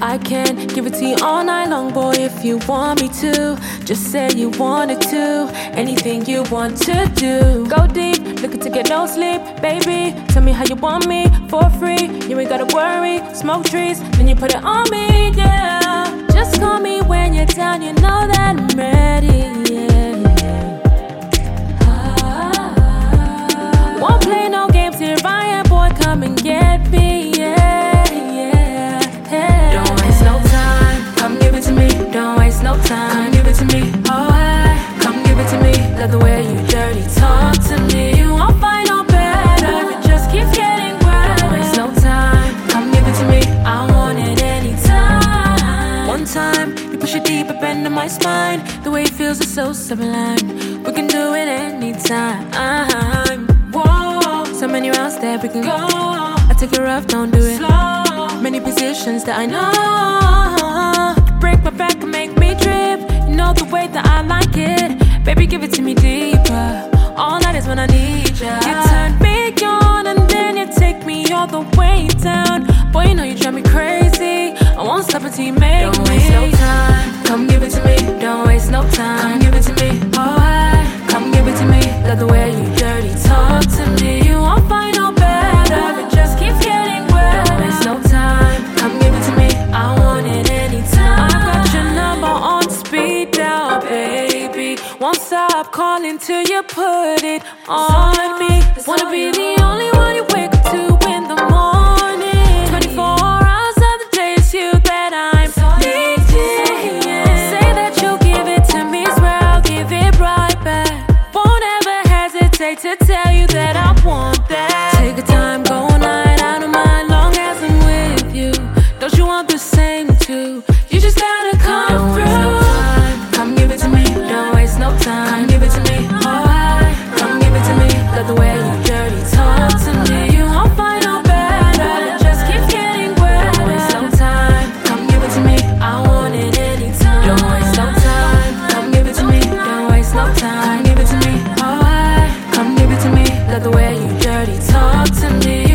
I can give it to you all night long, boy, if you want me to. Just say you wanted to. Anything you want to do. Go deep, looking to get no sleep, baby. Tell me how you want me for free. You ain't gotta worry, smoke trees, then you put it on me, yeah. Just call me when you're down, you know that I'm ready, yeah. Won't play no games here, I am, boy, come and get me, yeah. Don't waste no time, come give it to me. Don't waste no time, come give it to me. Oh, hey, come give it to me. Love the way you dirty talk to me. You won't find no better, it just keeps getting wetter. Don't waste no time, come give it to me. I want it anytime. One time, you push it deep up into my spine. The way it feels is so sublime. We can do it anytime. Whoa, so many rounds that we can go. I take it rough, don't do it slow. Many positions that I know. Break my back and make me drip. You know the way that I like it. Baby, give it to me deeper. All night is when I need ya. You turn me on and then you take me all the way down. Boy, you know you drive me crazy. I won't stop until you make me. Don't waste no time, come give it to me. Don't waste no time, come give it to me. Oh, hey, come give it to me. Love the way you dirty talk to me. You won't find no better, it just keeps getting wetter. Don't waste no time, come give it to me. I want it anytime. I got your number on speed dial, baby. Won't stop calling till you put it on me. Wanna be the only one you wake up to in the morning. 24 hours of the day, it's you that I'm needing. Say that you'll give it to me, swear I'll give it right back. Won't ever hesitate to tell you that I want that. Take your time, go all night, I don't mind, long as I'm with you. Don't you want the same too? You just gotta come through. Don't waste no time, come give it to me. Don't waste no time, come give it to me. Alright, come give it to me. Love the way you dirty talk to me. You won't find no better, it just keeps getting wetter. Don't waste no time, come give it to me. I want it anytime. Don't waste no time, come give it to me. Don't waste no time, come give it to me. Alright, come give it to me. Love the way you dirty talk to me.